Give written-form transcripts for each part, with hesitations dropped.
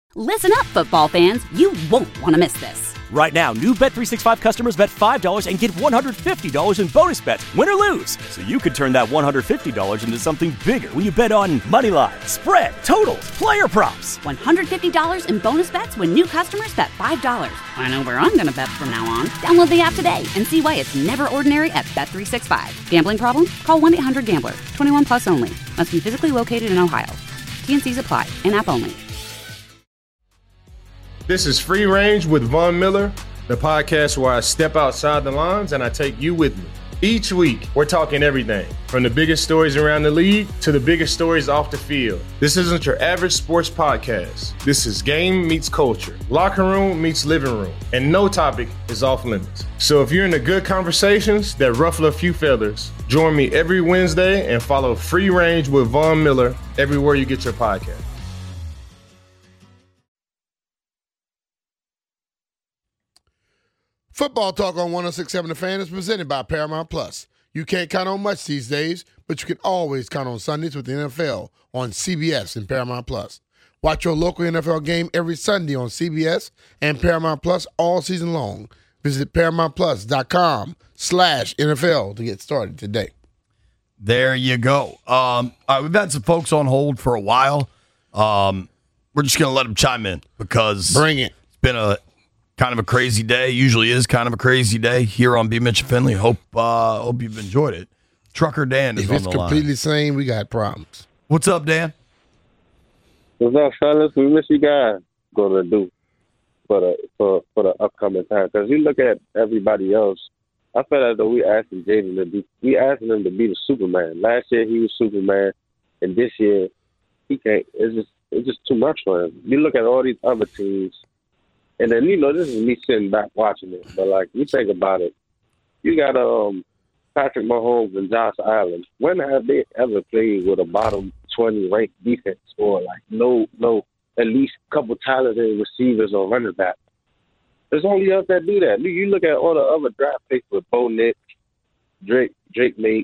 Listen up, football fans. You won't want to miss this. Right now, new Bet365 customers bet $5 and get $150 in bonus bets, win or lose. So you could turn that $150 into something bigger when you bet on money line, spread, totals, player props. $150 in bonus bets when new customers bet $5. I know where I'm going to bet from now on. Download the app today and see why it's never ordinary at Bet365. Gambling problem? Call 1-800-GAMBLER. 21 plus only. Must be physically located in Ohio. T&Cs apply. In-app only. This is Free Range with Von Miller, the podcast where I step outside the lines and I take you with me. Each week, we're talking everything from the biggest stories around the league to the biggest stories off the field. This isn't your average sports podcast. This is game meets culture, locker room meets living room, and no topic is off limits. So if you're into good conversations that ruffle a few feathers, join me every Wednesday and follow Free Range with Von Miller everywhere you get your podcast. Football Talk on 106.7 The Fan is presented by Paramount Plus. You can't count on much these days, but you can always count on Sundays with the NFL on CBS and Paramount Plus. Watch your local NFL game every Sunday on CBS and Paramount Plus all season long. Visit ParamountPlus.com/NFL to get started today. There you go. All right, we've had some folks on hold for a while. We're just going to let them chime in because Bring it. It's been a kind of a crazy day. Usually is kind of a crazy day here on B. Mitch and Finley. Hope you've enjoyed it. Trucker Dan is on the line. If it's completely sane, we got problems. What's up, Dan? What's up, fellas? We miss you guys. Gonna do for the upcoming time, because you look at everybody else. I feel as though we asking Jaden him to be the Superman. Last year he was Superman, and this year he can't. It's just too much for him. You look at all these other teams. And then, this is me sitting back watching it. But, you think about it. You got Patrick Mahomes and Josh Allen. When have they ever played with a bottom 20 ranked defense or, no, at least a couple talented receivers or running back? There's only us that do that. You look at all the other draft picks with Bo Nix, Drake Mate,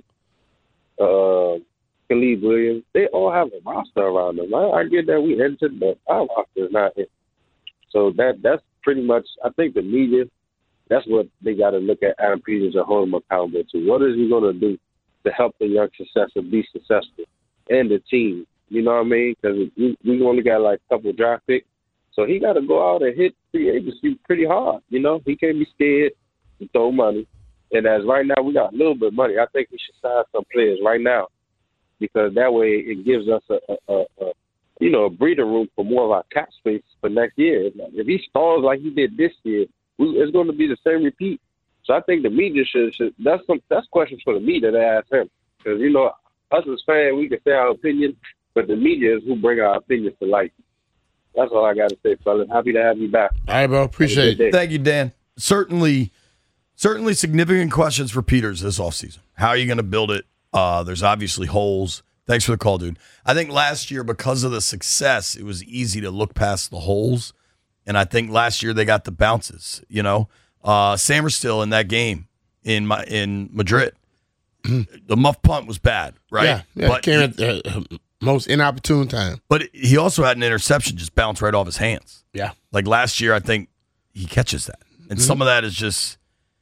Khalid Williams. They all have a roster around them. I get that we entered, but our roster is not it. So that's pretty much, I think the media, that's what they got to look at Adam Peters and hold him accountable to. What is he going to do to help the young successor be successful and the team? You know what I mean? Because we only got a couple draft picks. So he got to go out and hit free agency pretty hard. He can't be scared to throw money. And as right now we got a little bit of money, I think we should sign some players right now, because that way it gives us a breathing room for more of our cap space for next year. If he stalls like he did this year, it's going to be the same repeat. So I think the media should that's questions for the media to ask him. Because, us as fans, we can say our opinion, but the media is who bring our opinions to light. That's all I got to say, fellas. Happy to have you back. All right, bro. Appreciate it. Thank you, Dan. Certainly significant questions for Peters this offseason. How are you going to build it? There's obviously holes. Thanks for the call, dude. I think last year, because of the success, it was easy to look past the holes. And I think last year they got the bounces, Samerstill in that game in Madrid. The muff punt was bad, right? Yeah, but came at the most inopportune time. But he also had an interception just bounce right off his hands. Yeah. Like last year, I think he catches that. And some of that is just,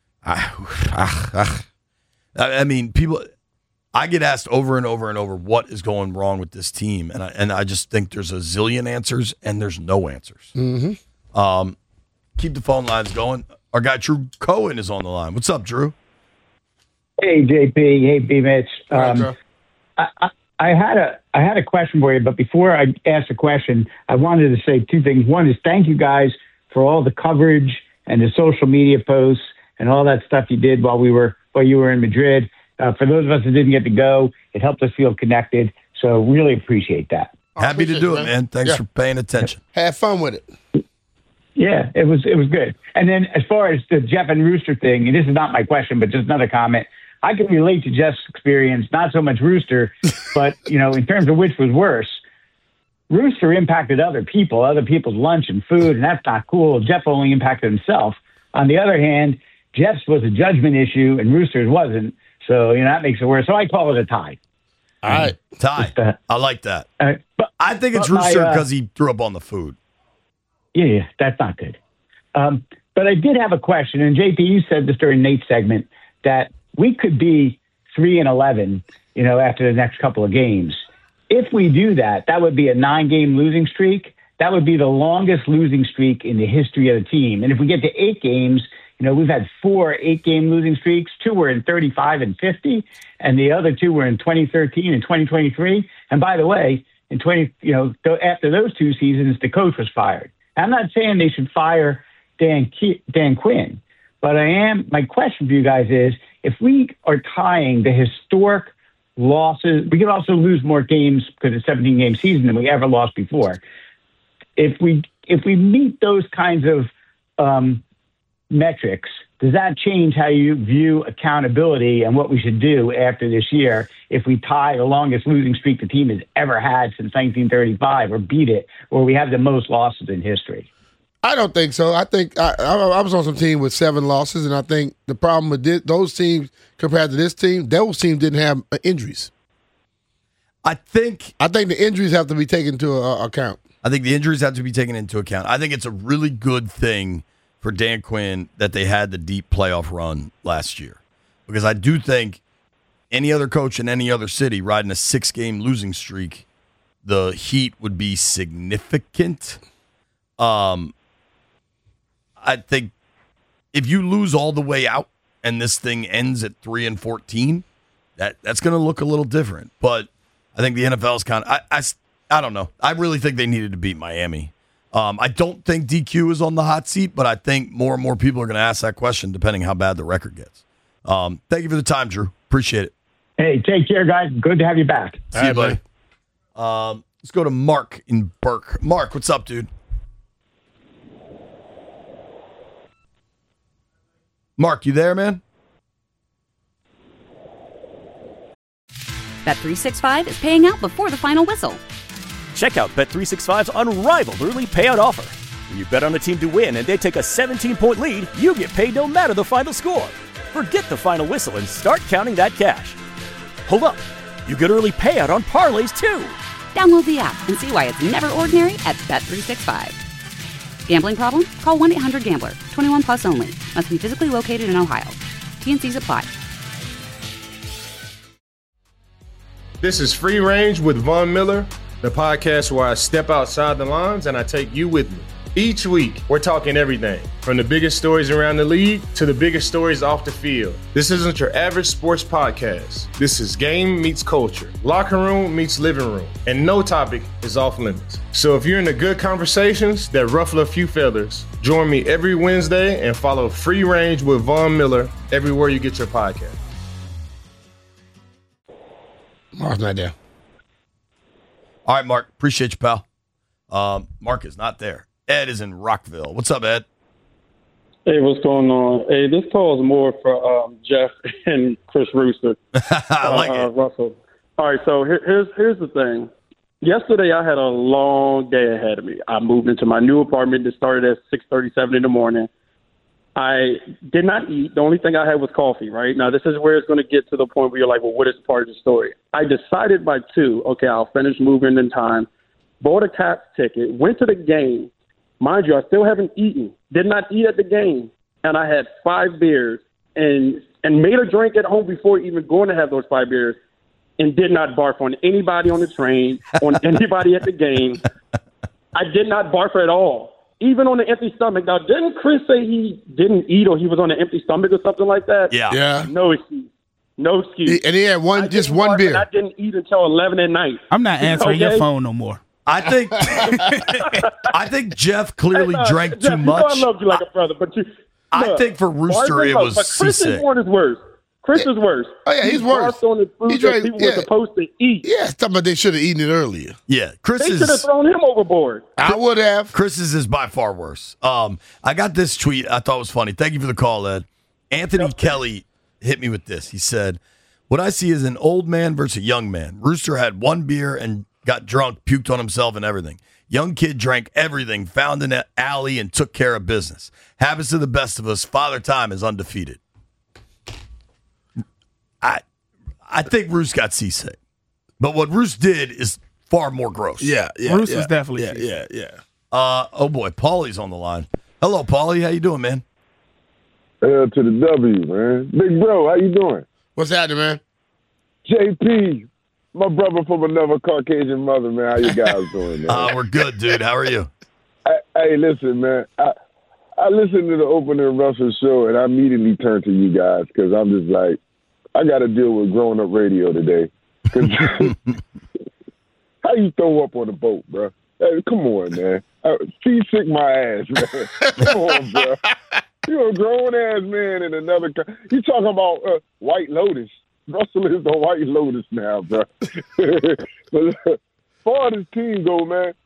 I mean, people... I get asked over and over and over what is going wrong with this team, and I just think there's a zillion answers and there's no answers. Mm-hmm. Keep the phone lines going. Our guy Drew Cohen is on the line. What's up, Drew? Hey, JP. Hey, B-Mitch. Drew. I had a question for you, but before I ask the question, I wanted to say two things. One is thank you guys for all the coverage and the social media posts and all that stuff you did while you were in Madrid. For those of us that didn't get to go, it helped us feel connected. So really appreciate that. Happy to do it, man. Thanks for paying attention. Have fun with it. Yeah, it was good. And then as far as the Jeff and Rooster thing, and this is not my question, but just another comment, I can relate to Jeff's experience, not so much Rooster, but, in terms of which was worse. Rooster impacted other people's lunch and food, and that's not cool. Jeff only impacted himself. On the other hand, Jeff's was a judgment issue, and Rooster's wasn't. So, that makes it worse. So I call it a tie. All right. Tie. I like that. But I think it's Rooster because he threw up on the food. Yeah, that's not good. But I did have a question, and JP, you said this during Nate's segment that we could be 3-11, after the next couple of games. If we do that, that would be a 9-game losing streak. That would be the longest losing streak in the history of the team. And if we get to 8 games, we've had 4 8-game losing streaks. 2 were in 35 and 50, and the other 2 were in 2013 and 2023. And by the way, after those 2 seasons, the coach was fired. I'm not saying they should fire Dan Quinn, but my question for you guys is, if we are tying the historic losses, we could also lose more games because it's a 17-game season than we ever lost before. If we meet those kinds of metrics, does that change how you view accountability and what we should do after this year if we tie the longest losing streak the team has ever had since 1935 or beat it, or we have the most losses in history? I don't think so. I think I was on some team with 7 losses, and I think the problem with those teams compared to this team, those teams didn't have injuries. I think the injuries have to be taken into account. I think the injuries have to be taken into account. I think it's a really good thing for Dan Quinn that they had the deep playoff run last year, because I do think any other coach in any other city riding a 6-game losing streak, the heat would be significant. I think if you lose all the way out and this thing ends at 3-14, that's going to look a little different. But I think the NFL is kind of I don't know. I really think they needed to beat Miami. I don't think DQ is on the hot seat, but I think more and more people are going to ask that question depending how bad the record gets. Thank you for the time, Drew. Appreciate it. Hey, take care, guys. Good to have you back. See you, buddy. Let's go to Mark in Burke. Mark, what's up, dude? Mark, you there, man? Bet365 is paying out before the final whistle. Check out Bet365's unrivaled early payout offer. When you bet on a team to win and they take a 17-point lead, you get paid no matter the final score. Forget the final whistle and start counting that cash. Hold up. You get early payout on parlays, too. Download the app and see why it's never ordinary at Bet365. Gambling problem? Call 1-800-GAMBLER. 21 plus only. Must be physically located in Ohio. T&Cs apply. This is Free Range with Von Miller, the podcast where I step outside the lines and I take you with me. Each week, we're talking everything from the biggest stories around the league to the biggest stories off the field. This isn't your average sports podcast. This is game meets culture, locker room meets living room, and no topic is off limits. So if you're into good conversations that ruffle a few feathers, join me every Wednesday and follow Free Range with Von Miller everywhere you get your podcast. Mark's not there. All right, Mark. Appreciate you, pal. Mark is not there. Ed is in Rockville. What's up, Ed? Hey, what's going on? Hey, this call is more for Jeff and Chris Rooster. I like it. Russell. All right, so here's the thing. Yesterday, I had a long day ahead of me. I moved into my new apartment that started at 6:37 in the morning. I did not eat. The only thing I had was coffee, right? Now, this is where it's going to get to the point where you're like, well, what is part of the story? I decided by 2, okay, I'll finish moving in time, bought a Cats ticket, went to the game. Mind you, I still haven't eaten, did not eat at the game, and I had 5 beers and made a drink at home before even going to have those 5 beers and did not barf on anybody on the train, on anybody at the game. I did not barf at all, even on an empty stomach. Now, didn't Chris say he didn't eat or he was on an empty stomach or something like that? Yeah. No excuse. No excuse. And he had one beer. I didn't eat until 11 at night. I'm not answering your phone no more. I think Jeff clearly drank Jeff, too much. You know I love you like a brother, but I think for Rooster it was but Chris seasick. is worse. Chris is worse. Oh, yeah, he's worse. On the food He that drank- people yeah. were supposed to eat. Yeah, something they should have eaten it earlier. Yeah, They should have thrown him overboard. I would have. Chris's is by far worse. I got this tweet I thought was funny. Thank you for the call, Ed. Anthony Kelly hit me with this. He said, what I see is an old man versus a young man. Rooster had 1 beer and got drunk, puked on himself and everything. Young kid drank everything, found in an alley, and took care of business. Happens to the best of us. Father Time is undefeated. I think Roos got seasick. But what Roos did is far more gross. Yeah. Bruce was definitely Yeah. Oh, boy, Paulie's on the line. Hello, Paulie. How you doing, man? L to the W, man. Big bro, how you doing? What's happening, man? JP, my brother from another Caucasian mother, man. How you guys doing, man? We're good, dude. How are you? Hey, listen, man. I listened to the opening Russell show, and I immediately turned to you guys because I'm just like, I got to deal with growing up radio today. How you throw up on a boat, bro? Hey, come on, man. Seasick my ass, man. Come on, bro. You're a grown-ass man in another country. You talking about White Lotus. Russell is the White Lotus now, bro. But as far as this team go, man,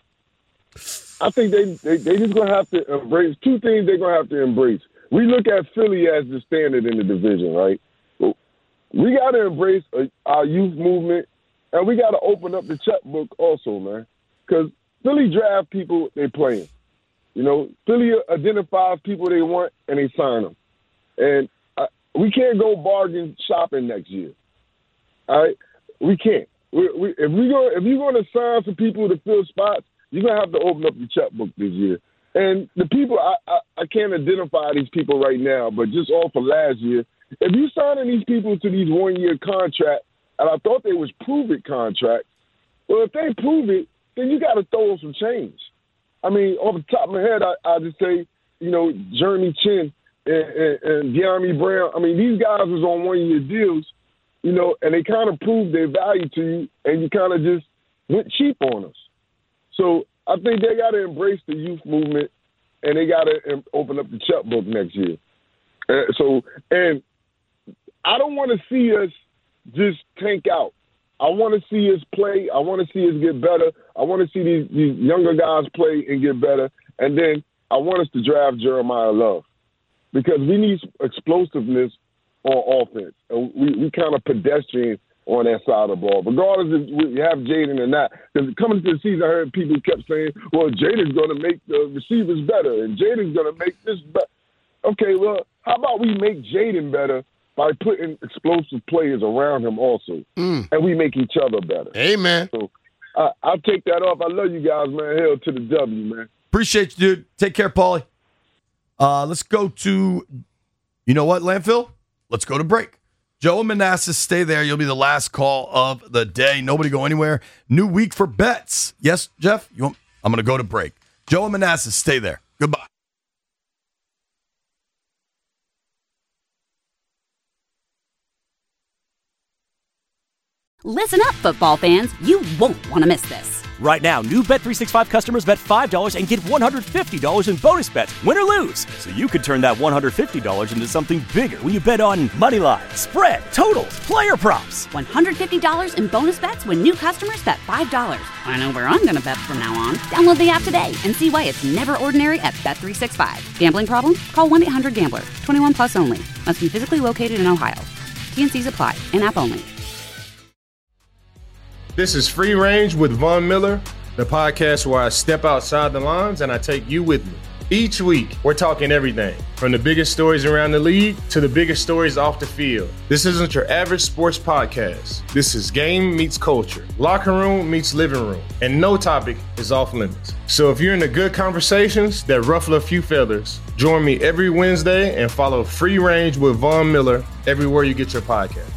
I think they just going to have to embrace two things they're going to have to embrace. We look at Philly as the standard in the division, right? We got to embrace our youth movement, and we got to open up the checkbook also, man, because Philly draft people they playing. You know, Philly identifies people they want, and they sign them. And we can't go bargain shopping next year. All right? We can't. If you're going to sign some people to fill spots, you're going to have to open up your checkbook this year. And the people, I can't identify these people right now, but just off of last year, if you signing these people to these one-year contracts, and I thought they was prove-it contracts, well, if they prove it, then you got to throw them some change. I mean, off the top of my head, I just say, you know, Jeremy Chin and De'Ami Brown. I mean, these guys was on one-year deals, you know, and they kind of proved their value to you, and you kind of just went cheap on us. So I think they got to embrace the youth movement, and they got to open up the checkbook next year. And I don't want to see us just tank out. I want to see us play. I want to see us get better. I want to see these younger guys play and get better. And then I want us to draft Jeremiah Love because we need explosiveness on offense. And we kind of pedestrian on that side of the ball, regardless if we have Jaden or not. Because coming into the season, I heard people kept saying, well, Jaden's going to make the receivers better and Jaden's going to make this better. Okay, well, how about we make Jaden better by putting explosive players around him also, and we make each other better. Amen. So I'll take that off. I love you guys, man. Hell to the W, man. Appreciate you, dude. Take care, Paulie. Let's go to, you know what, Landfill? Let's go to break. Joe and Manassas, stay there. You'll be the last call of the day. Nobody go anywhere. New week for bets. Yes, Jeff? I'm going to go to break. Joe and Manassas, stay there. Goodbye. Listen up, football fans. You won't want to miss this. Right now, new Bet365 customers bet $5 and get $150 in bonus bets, win or lose. So you could turn that $150 into something bigger when you bet on money line, spread, totals, player props. $150 in bonus bets when new customers bet $5. I know where I'm going to bet from now on. Download the app today and see why it's never ordinary at Bet365. Gambling problem? Call 1-800-GAMBLER. 21 plus only. Must be physically located in Ohio. T&Cs apply. In-app only. This is Free Range with Von Miller, the podcast where I step outside the lines and I take you with me. Each week, we're talking everything from the biggest stories around the league to the biggest stories off the field. This isn't your average sports podcast. This is game meets culture, locker room meets living room, and no topic is off limits. So if you're into good conversations that ruffle a few feathers, join me every Wednesday and follow Free Range with Von Miller everywhere you get your podcast.